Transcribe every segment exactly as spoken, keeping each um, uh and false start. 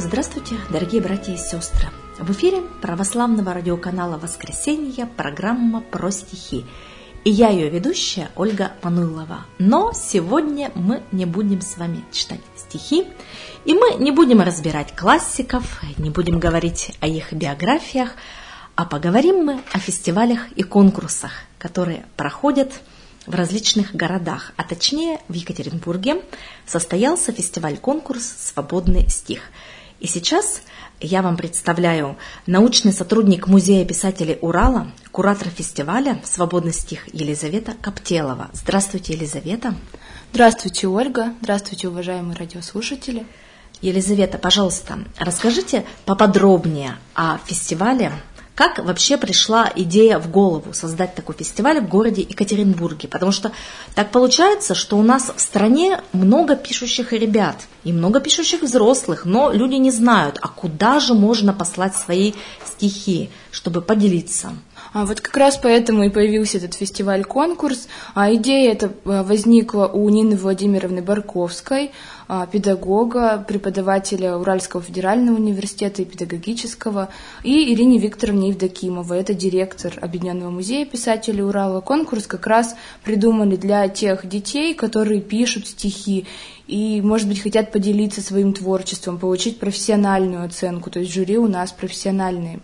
Здравствуйте, дорогие братья и сестры! В эфире православного радиоканала «Воскресенье» программа «Про стихи». И я ее ведущая Ольга Мануйлова. Но сегодня мы не будем с вами читать стихи, и мы не будем разбирать классиков, не будем говорить о их биографиях, а поговорим мы о фестивалях и конкурсах, которые проходят в различных городах, а точнее в Екатеринбурге состоялся фестиваль-конкурс «Свободный стих». И сейчас я вам представляю научный сотрудник Музея писателей Урала, куратор фестиваля «Свободный стих» Елизавета Коптелова. Здравствуйте, Елизавета. Здравствуйте, Ольга. Здравствуйте, уважаемые радиослушатели. Елизавета, пожалуйста, расскажите поподробнее о фестивале. Как вообще пришла идея в голову создать такой фестиваль в городе Екатеринбурге? Потому что так получается, что у нас в стране много пишущих ребят и много пишущих взрослых, но люди не знают, а куда же можно послать свои стихи, чтобы поделиться. А вот как раз поэтому и появился этот фестиваль-конкурс. А идея эта возникла у Нины Владимировны Барковской, педагога, преподавателя Уральского федерального университета и педагогического, и Ирине Викторовне Евдокимовой, это директор Объединенного музея писателей Урала. Конкурс как раз придумали для тех детей, которые пишут стихи и, может быть, хотят поделиться своим творчеством, получить профессиональную оценку, то есть жюри у нас профессиональные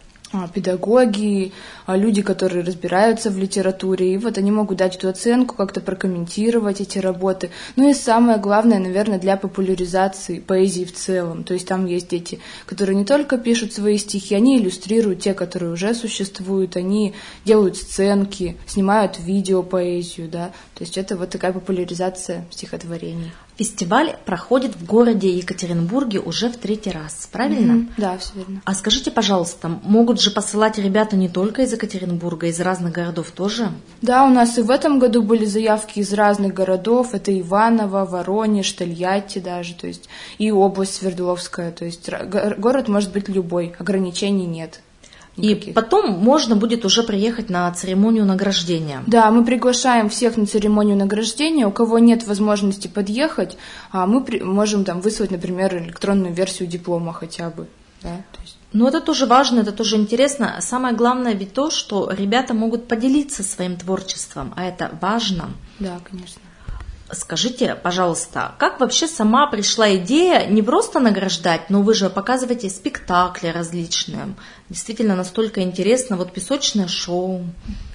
педагоги, люди, которые разбираются в литературе, и вот они могут дать эту оценку, как-то прокомментировать эти работы. Ну и самое главное, наверное, для популяризации поэзии в целом. То есть там есть дети, которые не только пишут свои стихи, они иллюстрируют те, которые уже существуют, они делают сценки, снимают видеопоэзию, да. То есть это вот такая популяризация стихотворений. Фестиваль проходит в городе Екатеринбурге уже в третий раз, правильно? Mm-hmm. Да, все верно. А скажите, пожалуйста, могут же посылать ребята не только из Екатеринбурга, из разных городов тоже? Да, у нас и в этом году были заявки из разных городов. Это Иваново, Воронеж, Тольятти даже, то есть и область Свердловская. То есть город может быть любой, ограничений нет. Никаких. И потом можно будет уже приехать на церемонию награждения. Да, мы приглашаем всех на церемонию награждения. У кого нет возможности подъехать, мы можем там выслать, например, электронную версию диплома хотя бы. Да, то есть. Но это тоже важно, это тоже интересно. Самое главное ведь то, что ребята могут поделиться своим творчеством, а это важно. Да, конечно. Скажите, пожалуйста, как вообще сама пришла идея не просто награждать, но вы же показываете спектакли различные. Действительно настолько интересно, вот песочное шоу.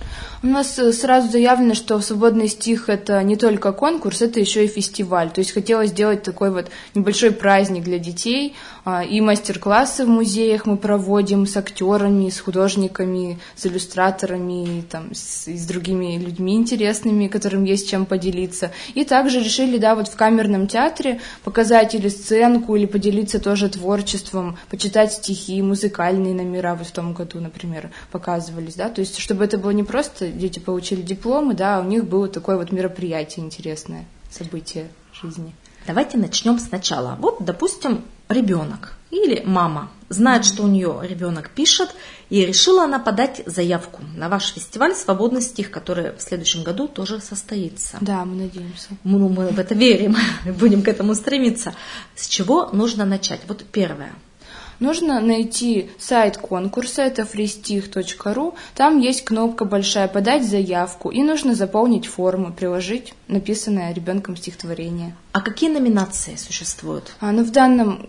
У нас сразу заявлено, что «Свободный стих» — это не только конкурс, это еще и фестиваль. То есть хотелось сделать такой вот небольшой праздник для детей. И мастер-классы в музеях мы проводим с актерами, с художниками, с иллюстраторами, там, с, и с другими людьми интересными, которым есть чем поделиться. И также решили, да, вот в камерном театре показать или сценку, или поделиться тоже творчеством, почитать стихи, музыкальные номера. Вот в том году, например, показывались, да, то есть чтобы это было не просто дети получили дипломы, да, а у них было такое вот мероприятие интересное, событие жизни. Давайте начнем сначала. Вот, допустим, ребенок или мама знает, что у нее ребенок пишет, и решила она подать заявку на ваш фестиваль «Свободный стих», который в следующем году тоже состоится. Да, мы надеемся. Мы, мы в это верим, будем к этому стремиться. С чего нужно начать? Вот первое. Нужно найти сайт конкурса, это фристих точка ру, там есть кнопка большая «Подать заявку», и нужно заполнить форму, приложить написанное ребенком стихотворение. А какие номинации существуют? А, ну, в, данном,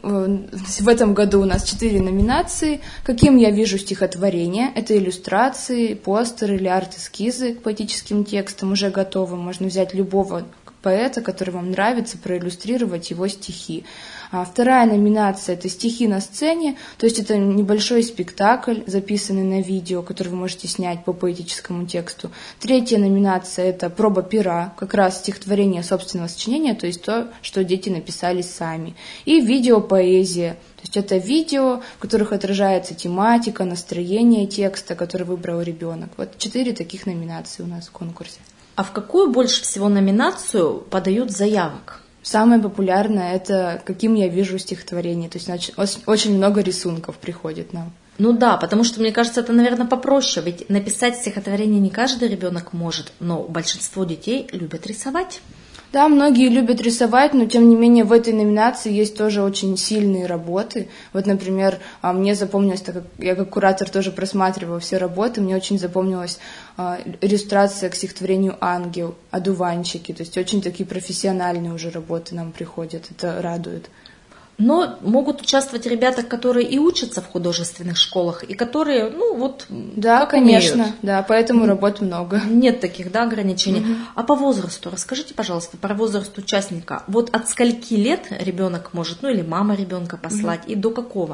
в этом году у нас четыре номинации. «Каким я вижу стихотворение», это иллюстрации, постеры или арт-эскизы к поэтическим текстам, уже готовы, можно взять любого поэта, который вам нравится, проиллюстрировать его стихи. А вторая номинация – это стихи на сцене, то есть это небольшой спектакль, записанный на видео, который вы можете снять по поэтическому тексту. Третья номинация – это проба пера, как раз стихотворение собственного сочинения, то есть то, что дети написали сами. И видеопоэзия, то есть это видео, в которых отражается тематика, настроение текста, который выбрал ребенок. Вот четыре таких номинации у нас в конкурсе. А в какую больше всего номинацию подают заявок? Самое популярное – это «Каким я вижу стихотворение». То есть очень много рисунков приходит нам. Ну да, потому что, мне кажется, это, наверное, попроще. Ведь написать стихотворение не каждый ребенок может, но большинство детей любят рисовать. Да, многие любят рисовать, но тем не менее в этой номинации есть тоже очень сильные работы. Вот, например, мне запомнилось, так как я как куратор тоже просматривала все работы, мне очень запомнилась иллюстрация к стихотворению «Ангел», «Одуванчики». То есть очень такие профессиональные уже работы нам приходят, это радует. Но могут участвовать ребята, которые и учатся в художественных школах, и которые, ну вот, да, конечно, умеют. Да, поэтому работ много. Нет таких, да, ограничений. Mm-hmm. А по возрасту, расскажите, пожалуйста, про возраст участника. Вот от скольки лет ребенок может, ну или мама ребенка послать, mm-hmm. и до какого?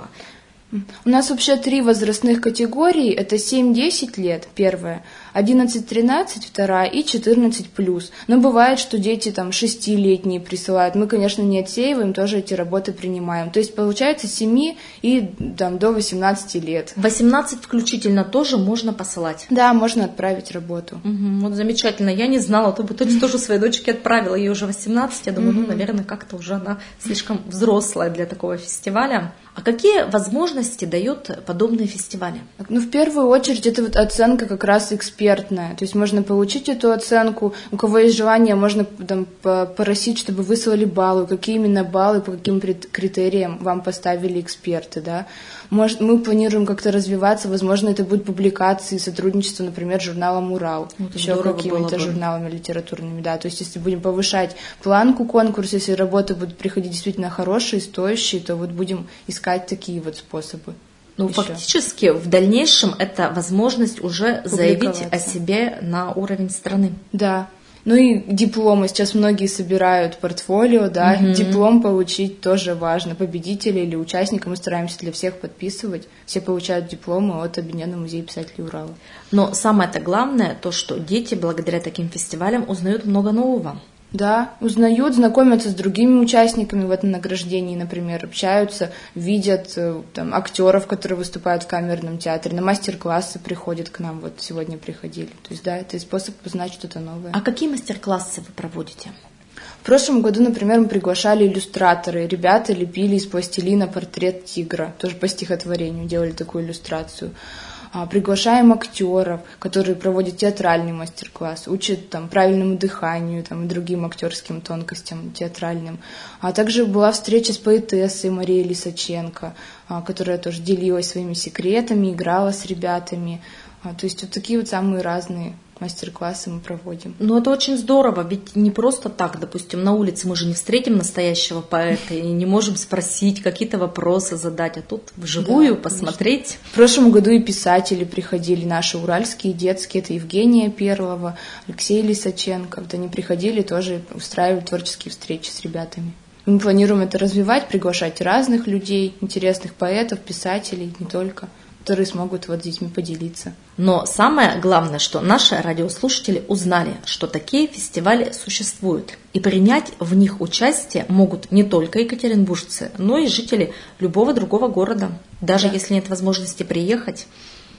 У нас вообще три возрастных категории. Это семь-десять лет, первая, одиннадцать-тринадцать, вторая, и четырнадцать плюс. Но бывает, что дети там шестилетние присылают. Мы, конечно, не отсеиваем, тоже эти работы принимаем. То есть получается с семи и там, до восемнадцати лет. восемнадцать включительно тоже можно посылать? Да, можно отправить работу. Угу, вот замечательно. Я не знала, то бы тоже своей дочке отправила. Ей уже восемнадцать. Я думаю, угу. ну, наверное, как-то уже она слишком взрослая для такого фестиваля. А какие возможности дает подобные фестивали? Ну, в первую очередь, это вот оценка как раз экспертная. То есть можно получить эту оценку. У кого есть желание, можно там попросить, чтобы выслали баллы. Какие именно баллы, по каким критериям вам поставили эксперты, да? Может, мы планируем как-то развиваться, возможно, это будут публикации, сотрудничество, например, с журналом «Урал», вот еще какими-то журналами литературными, да. То есть, если будем повышать планку конкурса, если работы будут приходить действительно хорошие, стоящие, то вот будем искать такие вот способы. Ну, еще. Фактически, в дальнейшем это возможность уже заявить о себе на уровень страны. Да. Ну и дипломы. Сейчас многие собирают портфолио, да, угу. Диплом получить тоже важно. Победителя или участника мы стараемся для всех подписывать. Все получают дипломы от Объединенного музея писателей Урала. Но самое-то главное, то, что дети благодаря таким фестивалям узнают много нового. Да, узнают, знакомятся с другими участниками в этом награждении, например, общаются, видят там, актеров, которые выступают в камерном театре, на мастер-классы приходят к нам, вот сегодня приходили. То есть, да, это способ узнать что-то новое. А какие мастер-классы вы проводите? В прошлом году, например, мы приглашали иллюстраторы. Ребята лепили из пластилина портрет тигра, тоже по стихотворению делали такую иллюстрацию. Приглашаем актеров, которые проводят театральный мастер-класс, учат там, правильному дыханию там, и другим актерским тонкостям театральным. А также была встреча с поэтессой Марией Лисаченко, которая тоже делилась своими секретами, играла с ребятами. То есть вот такие вот самые разные мастер-классы мы проводим. Ну, это очень здорово, ведь не просто так, допустим, на улице мы же не встретим настоящего поэта и не можем спросить, какие-то вопросы задать, а тут вживую да, посмотреть. Конечно. В прошлом году и писатели приходили, наши уральские, детские, это Евгения Перлова, Алексей Лисаченко, вот они приходили тоже устраивали творческие встречи с ребятами. Мы планируем это развивать, приглашать разных людей, интересных поэтов, писателей, не только, которые смогут вот с детьми поделиться. Но самое главное, что наши радиослушатели узнали, что такие фестивали существуют. И принять в них участие могут не только екатеринбуржцы, но и жители любого другого города. Даже да. если нет возможности приехать,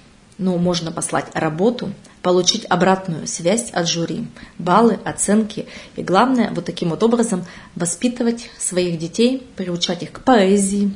ну, можно послать работу, получить обратную связь от жюри, баллы, оценки. И главное, вот таким вот образом воспитывать своих детей, приучать их к поэзии.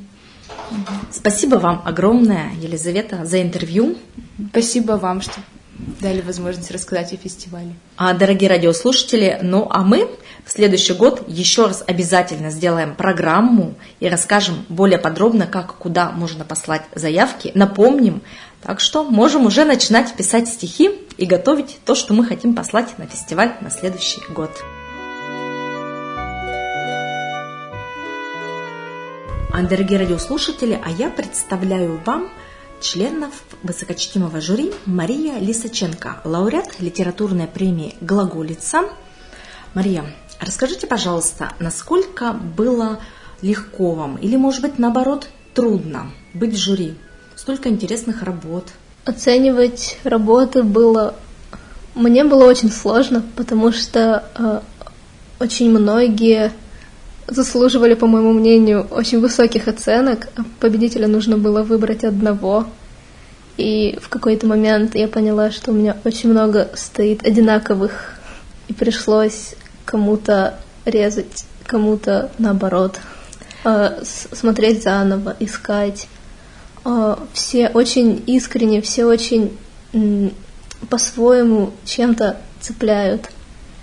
Спасибо вам огромное, Елизавета, за интервью. Спасибо вам, что дали возможность рассказать о фестивале. А, дорогие радиослушатели, ну а мы в следующий год еще раз обязательно сделаем программу и расскажем более подробно, как, куда можно послать заявки, напомним. Так что можем уже начинать писать стихи и готовить то, что мы хотим послать на фестиваль на следующий год. А, дорогие радиослушатели, а я представляю вам членов высокочтимого жюри Мария Лисаченко, лауреат литературной премии «Глаголица». Мария, расскажите, пожалуйста, насколько было легко вам, или, может быть, наоборот, трудно быть в жюри? Столько интересных работ. Оценивать работы было... Мне было очень сложно, потому что э, очень многие... заслуживали, по моему мнению, очень высоких оценок. Победителя нужно было выбрать одного. И в какой-то момент я поняла, что у меня очень много стоит одинаковых. И пришлось кому-то резать, кому-то наоборот. Смотреть заново, искать. Все очень искренне, все очень по-своему чем-то цепляют.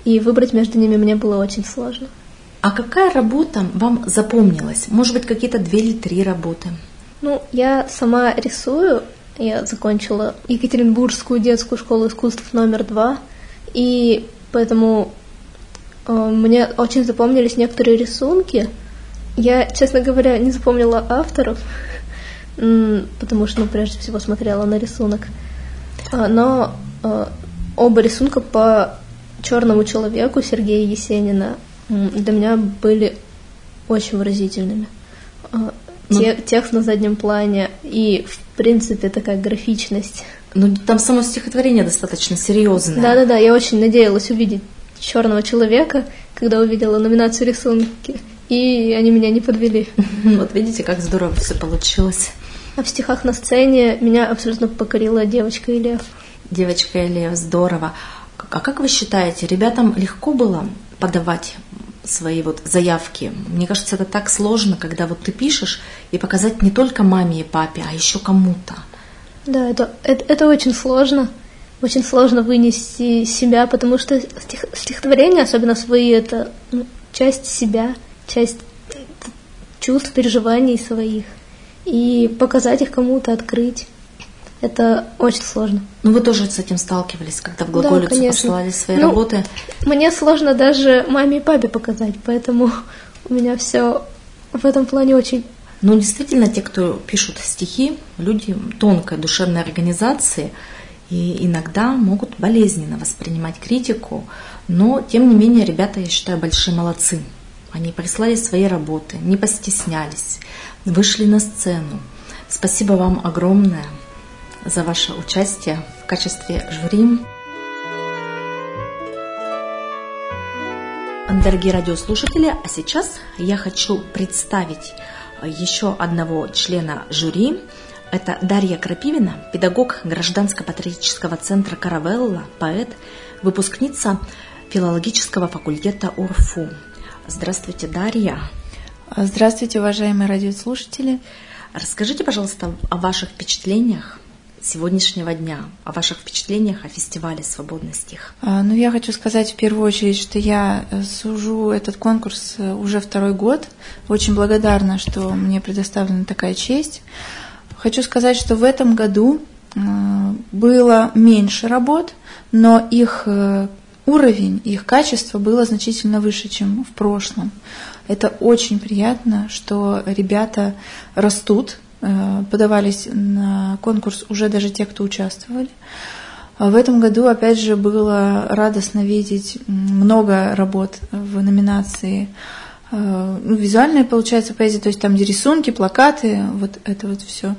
и выбрать между ними мне было очень сложно. А какая работа вам запомнилась? Может быть, какие-то две или три работы? Ну, я сама рисую. Я закончила Екатеринбургскую детскую школу искусств номер два, и поэтому э, мне очень запомнились некоторые рисунки. Я, честно говоря, не запомнила авторов, потому что, ну, прежде всего смотрела на рисунок. Но э, оба рисунка по «Черному человеку» Сергея Есенина для меня были очень выразительными. Те, ну, текст на заднем плане и, в принципе, такая графичность. Ну, там само стихотворение достаточно серьезное. Да-да-да, я очень надеялась увидеть «Черного человека», когда увидела номинацию рисунки, и они меня не подвели. Вот видите, как здорово все получилось. А в стихах на сцене меня абсолютно покорила «Девочка и лев». «Девочка и лев», здорово. А как вы считаете, ребятам легко было подавать свои вот заявки? Мне кажется, это так сложно, когда вот ты пишешь, и показать не только маме и папе, а еще кому-то. Да, это, это, это очень сложно. Очень сложно вынести себя, потому что стих, стихотворения, особенно свои, это, ну, часть себя, часть чувств, переживаний своих. И показать их кому-то, открыть. Это очень сложно. Ну, вы тоже с этим сталкивались, когда в глаголицу, да, посылали свои ну, работы? Мне сложно даже маме и папе показать, поэтому у меня все в этом плане очень... Ну, действительно, те, кто пишут стихи, люди тонкой душевной организации, и иногда могут болезненно воспринимать критику, но, тем не менее, ребята, я считаю, большие молодцы. Они прислали свои работы, не постеснялись, вышли на сцену. Спасибо вам огромное за ваше участие в качестве жюри. Дорогие радиослушатели, а сейчас я хочу представить еще одного члена жюри. Это Дарья Крапивина, педагог гражданско-патриотического центра «Каравелла», поэт, выпускница филологического факультета УрФУ. Здравствуйте, Дарья. Здравствуйте, уважаемые радиослушатели. Расскажите, пожалуйста, о ваших впечатлениях сегодняшнего дня, о ваших впечатлениях о фестивале «Свободный стих». Ну, я хочу сказать в первую очередь, что я сужу этот конкурс уже второй год. Очень благодарна, что мне предоставлена такая честь. Хочу сказать, что в этом году было меньше работ, но их уровень, их качество было значительно выше, чем в прошлом. Это очень приятно, что ребята растут, подавались на конкурс уже даже те, кто участвовали. В этом году, опять же, было радостно видеть много работ в номинации, ну, визуальная, получается, поэзия, то есть там, где рисунки, плакаты, вот это вот все.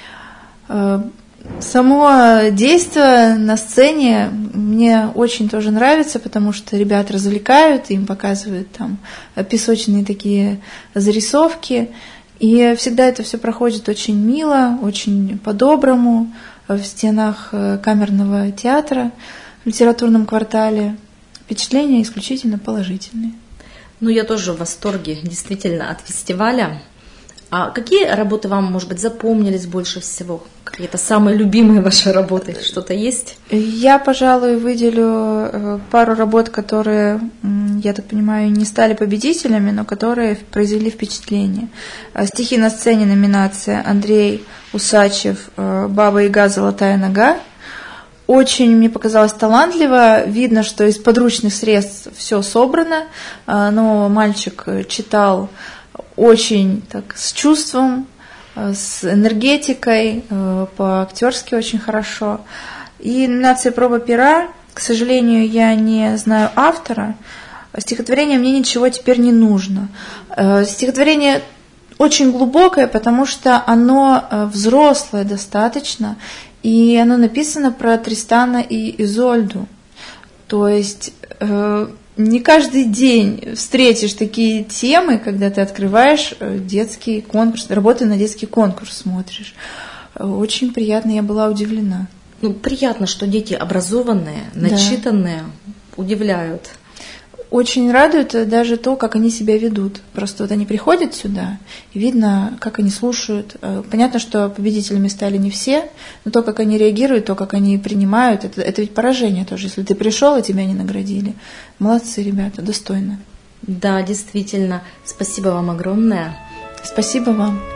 Само действие на сцене мне очень тоже нравится, потому что ребят развлекают, им показывают там песочные такие зарисовки. И всегда это все проходит очень мило, очень по-доброму в стенах камерного театра в литературном квартале. Впечатления исключительно положительные. Ну, я тоже в восторге действительно от фестиваля. А какие работы вам, может быть, запомнились больше всего? Какие-то самые любимые ваши работы? Что-то есть? Я, пожалуй, выделю пару работ, которые, я так понимаю, не стали победителями, но которые произвели впечатление. Стихи на сцене, номинация Андрей Усачев «Баба-Яга. Золотая нога». Очень, мне показалось, талантливо. Видно, что из подручных средств все собрано, но мальчик читал очень так с чувством, с энергетикой, по-актерски очень хорошо. И номинация «Проба пера», к сожалению, я не знаю автора. Стихотворение «Мне ничего теперь не нужно». Стихотворение очень глубокое, потому что оно взрослое достаточно, и оно написано про Тристана и Изольду. То есть не каждый день встретишь такие темы, когда ты открываешь детский конкурс, работаю на детский конкурс смотришь. Очень приятно, я была удивлена. Ну, приятно, что дети образованные, начитанные, да, удивляют. очень радует даже то, как они себя ведут. Просто вот они приходят сюда, и видно, как они слушают. Понятно, что победителями стали не все, но то, как они реагируют, то, как они принимают, это, это ведь поражение тоже. Если ты пришел, и тебя не наградили. Молодцы, ребята, достойно. Да, действительно. Спасибо вам огромное. Спасибо вам.